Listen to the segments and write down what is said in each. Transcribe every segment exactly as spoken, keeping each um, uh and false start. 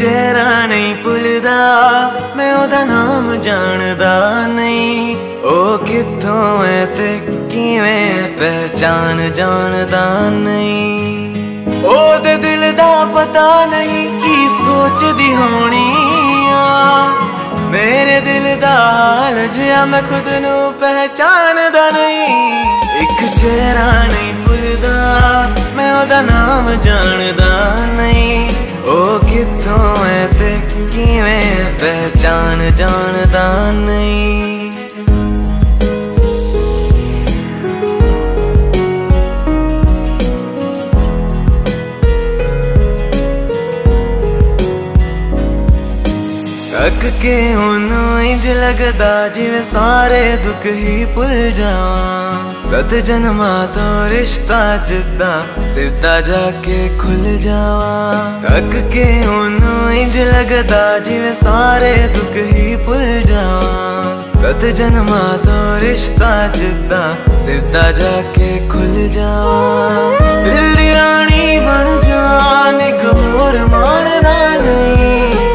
चेहरा नहीं भुलदा मैं ओदा नाम जानदा नहीं। ओ कित्थों है ते किवें पहचान जानदा नहीं। ओदे दिल दा पता नहीं की सोचदी होनी आ। मेरे दिल दा हाल जिहा मैं खुद नू पहचानदा नहीं। एक चेहरा नहीं भुलदा मैं ओदा नाम जानदा नहीं। ओ कित्थों है ते किवें पहचान जानदा नहीं। तक के ओनू इंज लगदा जिवें सारे दुख ही भुल जावां। सत जन्मा तो रिश्ता जिद्दा सीधा जाके खुल जावां। तक के ओनू इंज लगदा जिवें सारे दुख ही भुल जावां। सत जन्मा तो रिश्ता जिद्दा सीधा जाके खुल जावां। दिल दी रानी बन जान इक होर मानदा नहीं।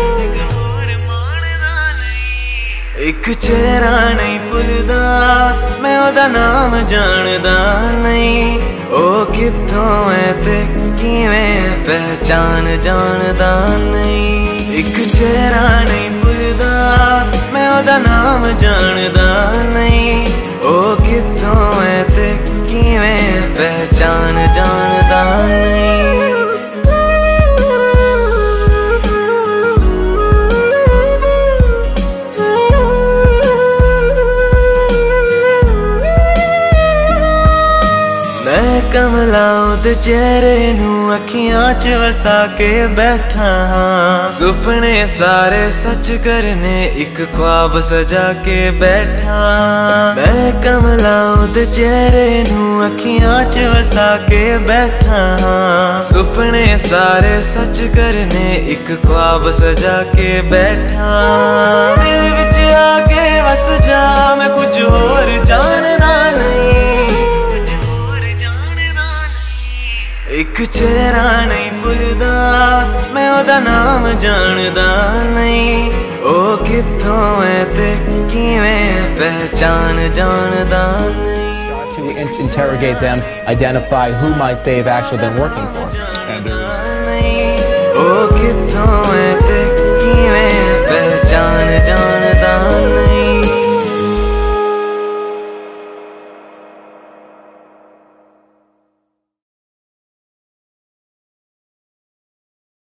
एक चेहरा नहीं भुलदा मैं ओदा नाम जानदा नहीं। ओ कित्थों है ते किवें पहचान जानदा नहीं। एक चेहरा नहीं भुलदा मैं ओदा नाम जानदा नहीं। ओ कित्थों है ते किवें पहचान जानदा नहीं। कमला उदे चेहरे नू अखियां च वसा के बैठा हाँ। सुपने सारे सच करने एक ख्वाब सजा के बैठा। मैं कमला उदे चेहरे नू अखियां च वसा के बैठा हाँ। सुपने सारे सच करने एक ख्वाब सजा के बैठा। दिल विच आके वस जा मैं कुछ होर जानदा नहीं। एक चेहरा नहीं भुलदा मैं ओदा नाम जानदा नहीं। ओ कित्थों है ते किवें पहचान जानदा नहीं। To interrogate them, identify who might they have actually been working for. O कित्थों